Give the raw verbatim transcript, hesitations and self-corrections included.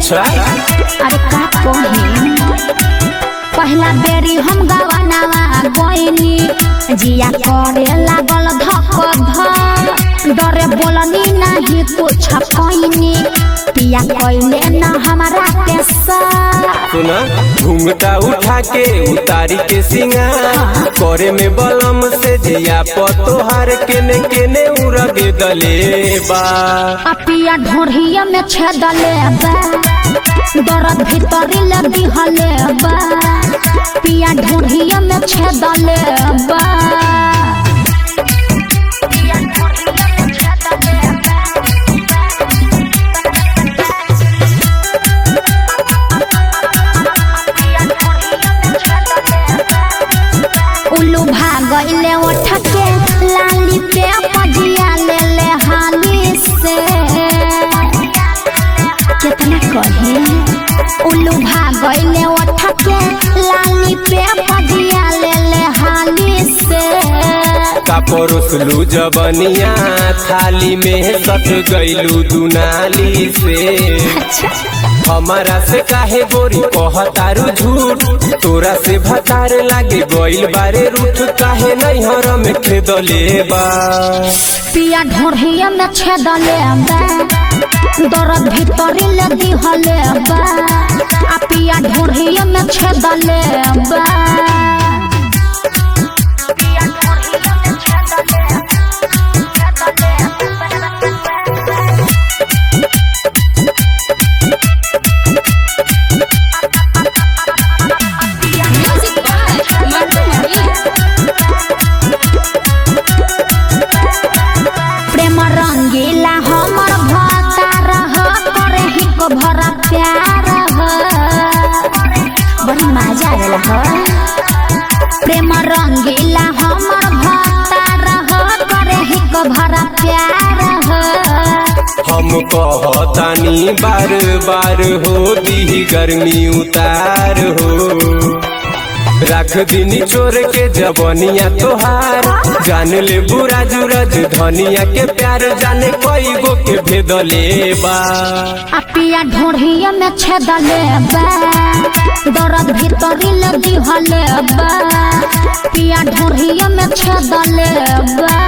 अच्छा अरे का कही पहला बेरी हम गवानावा गईनी जिया करे लागल धक धक डरे बोलनी नहीं कुछ कईनी पिया कइले न हमारा के सुना घूमता उठा के उतारी के सिंगार करे में बलम से जिया पतोहार केने केने उरगे दले बा पिया ढोढ़िया में छेदले बा दर्द भीतरी लगी हले बा पिया ढोढ़िया में छेदले बा उल्लू भागले उठ के लाली पे पजिया ले ले हाली से कितना कहे उल्लू भागले उठ के लाली पे पजिया ले ले हाली से कापरोसलू जबनिया थाली में सट गईलू दुनाली से अच्छा हमारा से काहे गोरी कहतारू झूठ तोरा से भतार लागे गइल बारे रूठ काहे नहीं हर में खेदले बा पिया ढोढ़िया में छेदले बा दर्द भीतरी लगी हले बा आ पिया ढोढ़िया में छेदले बा प्रेम रंगीला हमर भतार हो करे ही को भरा प्यार हो बड़ी मजा आवेला हो प्रेम रंगीला हमर भतार हो करे ही को भरा प्यार हो हम कहतानी बार बार हो दी गर्मी उतार हो रख दिनी चोर के जबनिया तोहार जान ले बुरा जुरज धनिया के प्यार जाने कई गो के भेदले बा आ पिया ढोढ़िया में छेदले बा दर्द भीतरी लगी हले बा पिया ढोढ़िया में छेदले बा।